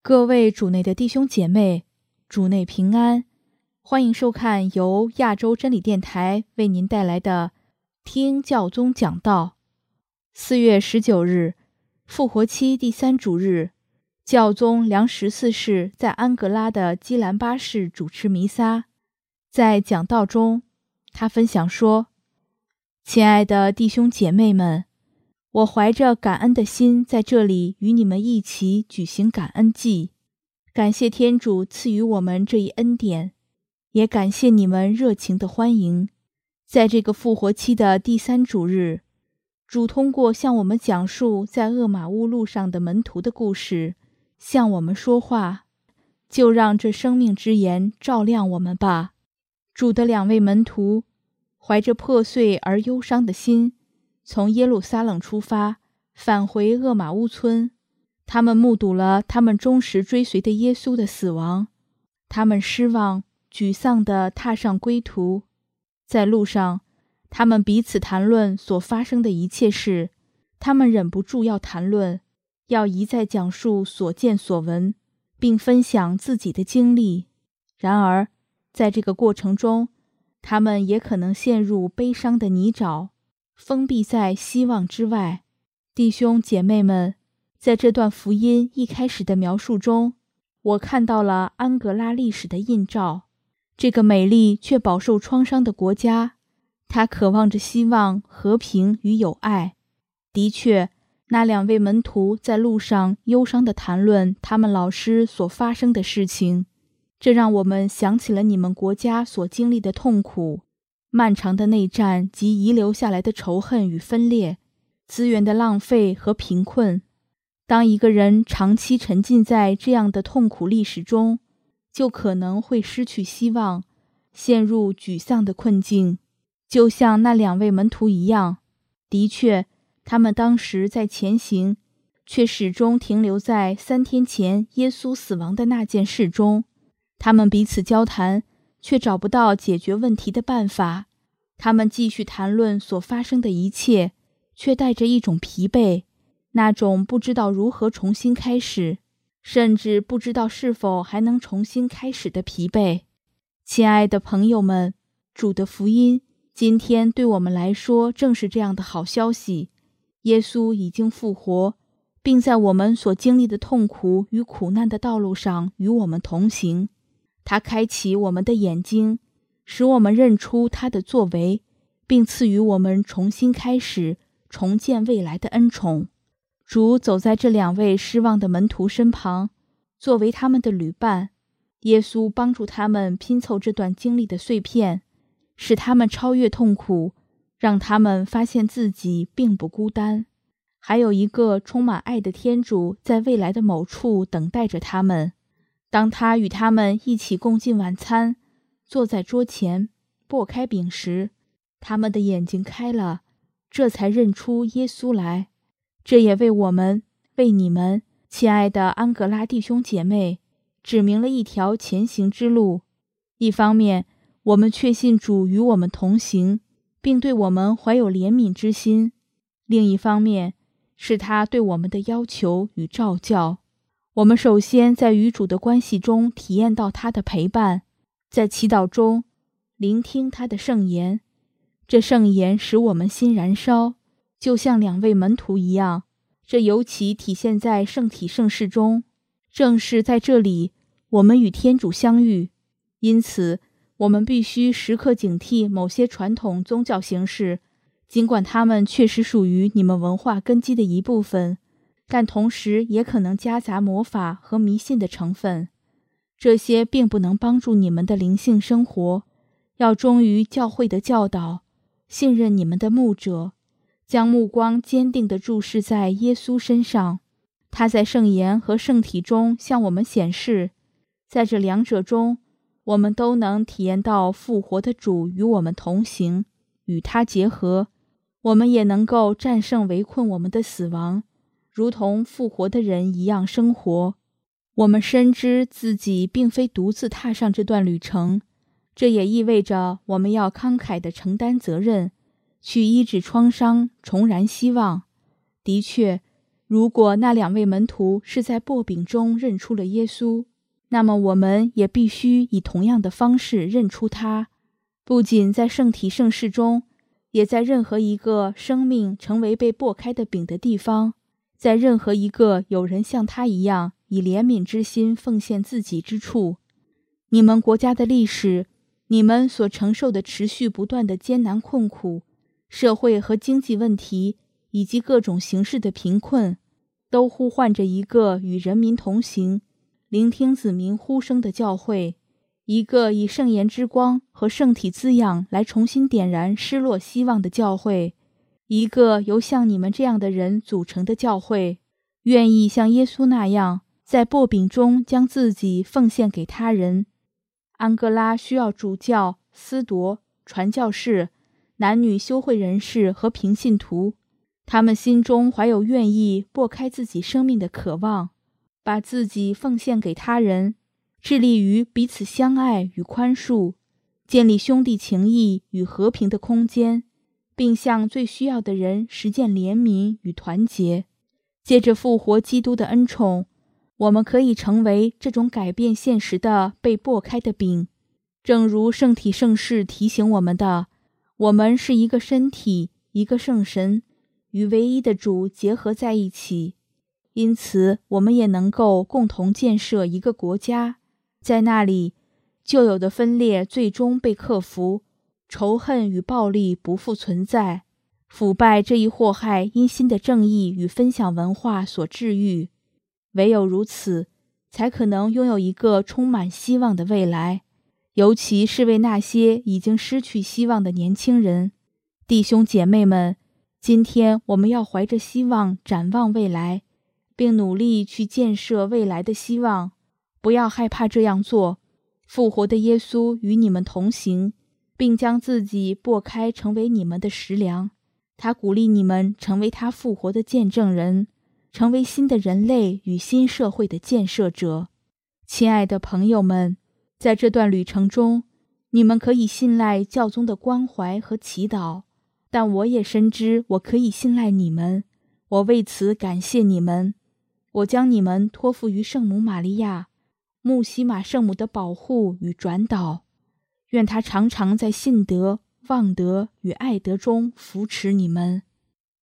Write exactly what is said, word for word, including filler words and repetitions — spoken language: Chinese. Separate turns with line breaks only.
各位主内的弟兄姐妹，主内平安，欢迎收看由亚洲真理电台为您带来的听教宗讲道。四月十九日，复活期第三主日，教宗良十四世在安哥拉的基兰巴市主持弥撒。在讲道中，他分享说：亲爱的弟兄姐妹们，我怀着感恩的心在这里与你们一起举行感恩祭，感谢天主赐予我们这一恩典，也感谢你们热情的欢迎。在这个复活期的第三主日，主通过向我们讲述在厄玛乌路上的门徒的故事，向我们说话，就让这生命之言照亮我们吧。主的两位门徒怀着破碎而忧伤的心，从耶路撒冷出发，返回厄玛乌村。他们目睹了他们忠实追随的耶稣的死亡，他们失望、沮丧地踏上归途。在路上，他们彼此谈论所发生的一切事，他们忍不住要谈论，要一再讲述所见所闻，并分享自己的经历。然而，在这个过程中，他们也可能陷入悲伤的泥沼，封闭在希望之外。弟兄姐妹们，在这段福音一开始的描述中，我看到了安哥拉历史的映照。这个美丽却饱受创伤的国家，它渴望着希望、和平与友爱。的确，那两位门徒在路上忧伤地谈论他们老师所发生的事情，这让我们想起了你们国家所经历的痛苦，漫长的内战及遗留下来的仇恨与分裂，资源的浪费和贫困。当一个人长期沉浸在这样的痛苦历史中，就可能会失去希望，陷入沮丧的困境，就像那两位门徒一样。的确，他们当时在前行，却始终停留在三天前耶稣死亡的那件事中。他们彼此交谈，却找不到解决问题的办法。他们继续谈论所发生的一切，却带着一种疲惫，那种不知道如何重新开始，甚至不知道是否还能重新开始的疲惫。亲爱的朋友们，主的福音今天对我们来说正是这样的好消息。耶稣已经复活，并在我们所经历的痛苦与苦难的道路上与我们同行。他开启我们的眼睛，使我们认出他的作为，并赐予我们重新开始、重建未来的恩宠。主走在这两位失望的门徒身旁，作为他们的旅伴。耶稣帮助他们拼凑这段经历的碎片，使他们超越痛苦，让他们发现自己并不孤单。还有一个充满爱的天主在未来的某处等待着他们。当他与他们一起共进晚餐，坐在桌前擘开饼时，他们的眼睛开了，这才认出耶稣来。这也为我们，为你们，亲爱的安哥拉弟兄姐妹，指明了一条前行之路。一方面，我们确信主与我们同行，并对我们怀有怜悯之心；另一方面，是他对我们的要求与召教。我们首先在与主的关系中体验到他的陪伴，在祈祷中聆听他的圣言。这圣言使我们心燃烧，就像两位门徒一样。这尤其体现在圣体圣事中，正是在这里我们与天主相遇。因此，我们必须时刻警惕某些传统宗教形式，尽管它们确实属于你们文化根基的一部分，但同时也可能夹杂魔法和迷信的成分。这些并不能帮助你们的灵性生活。要忠于教会的教导，信任你们的牧者，将目光坚定地注视在耶稣身上。他在圣言和圣体中向我们显示，在这两者中，我们都能体验到复活的主与我们同行，与他结合。我们也能够战胜围困我们的死亡，如同复活的人一样生活。我们深知自己并非独自踏上这段旅程，这也意味着我们要慷慨地承担责任，去医治创伤，重燃希望。的确， 如果那两位门徒是在擘饼中认出了耶稣，那么我们也必须以同样的方式认出他，不仅在圣体圣事中，也在任何一个生命成为被擘开的饼的地方，在任何一个有人像他一样以怜悯之心奉献自己之处。你们国家的历史，你们所承受的持续不断的艰难困苦，社会和经济问题，以及各种形式的贫困，都呼唤着一个与人民同行，聆听子民呼声的教会，一个以圣言之光和圣体滋养来重新点燃失落希望的教会，一个由像你们这样的人组成的教会，愿意像耶稣那样在擘饼中将自己奉献给他人。安哥拉需要主教、司铎、传教士、男女修会人士和平信徒，他们心中怀有愿意擘开自己生命的渴望，把自己奉献给他人，致力于彼此相爱与宽恕，建立兄弟情谊与和平的空间，并向最需要的人实践怜悯与团结。借着复活基督的恩宠，我们可以成为这种改变现实的被擘开的饼。正如圣体圣事提醒我们的，我们是一个身体，一个圣神，与唯一的主结合在一起。因此，我们也能够共同建设一个国家，在那里，旧有的分裂最终被克服，仇恨与暴力不复存在，腐败这一祸害因新的正义与分享文化所治愈。唯有如此，才可能拥有一个充满希望的未来，尤其是为那些已经失去希望的年轻人。弟兄姐妹们，今天我们要怀着希望展望未来，并努力去建设未来的希望。不要害怕这样做，复活的耶稣与你们同行，并将自己擘开成为你们的食粮。他鼓励你们成为他复活的见证人，成为新的人类与新社会的建设者。亲爱的朋友们，在这段旅程中，你们可以信赖教宗的关怀和祈祷，但我也深知我可以信赖你们，我为此感谢你们。我将你们托付于圣母玛利亚，穆西马圣母的保护与转导，愿她常常在信德、望德与爱德中扶持你们。